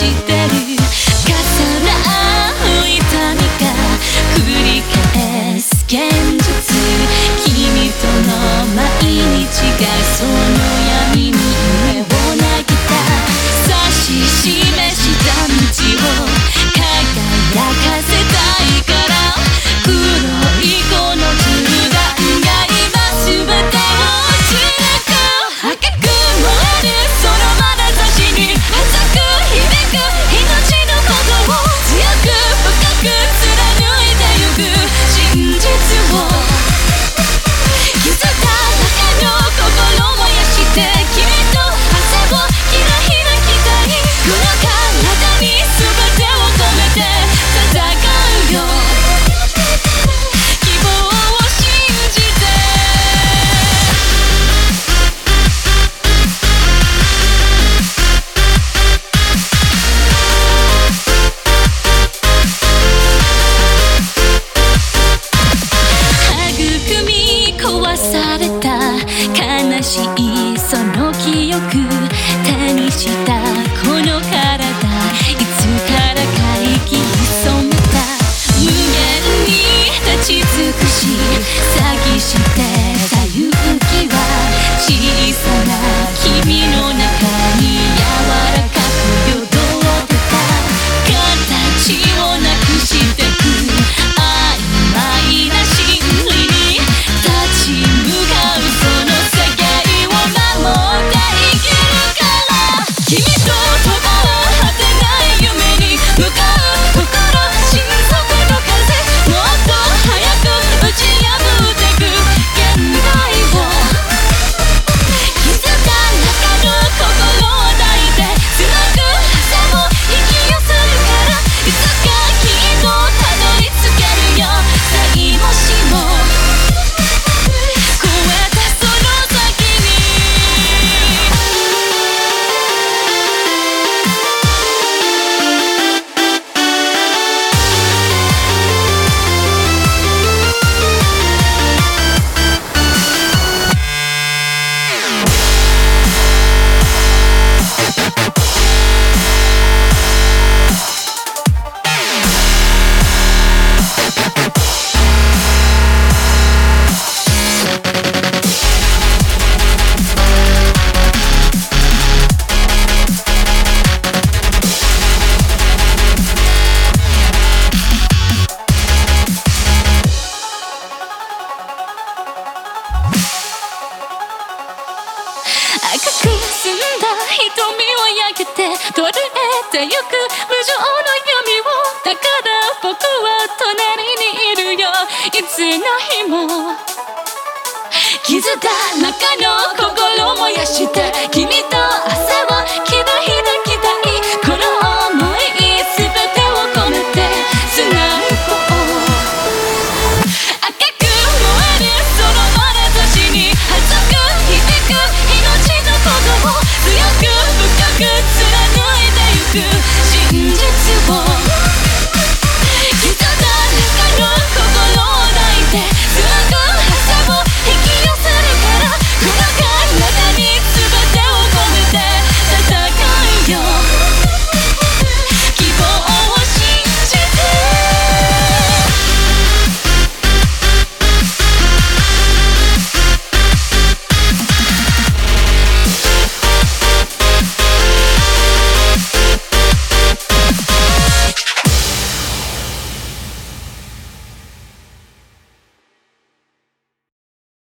してる重なる痛みが繰り返す現実君との毎日がその闇に目を投げた指し示した道を輝かせたいから黒いこの銃弾が今全てを散らか赤く燃えるその眼差しに熱く響く命のことを強く深く貫いてゆく真実を気づいた中の心燃やして君と朝をキラキラきたいこの体に全てを込めて戦うよ希望を信じて育み壊された悲しいその記憶手にしたこの体いつからか息潜めた無限に立ち尽くし詐欺してた勇気は小さな君の中に柔らかくよどってた形をなくしてく曖昧な真理に立ち向かうその世界を守って生きるから君と共果てない夢に向かう心心底の風もっと早く打ち破ってく現代を気づか中の心を抱いてつなぐ朝を生き寄せるからいつかきっとたどり着けるよさいもしも越えたその先に赤く澄んだ瞳を焼けて震えてゆく無情の闇をだから僕は隣にいるよいつの日も気づいた中の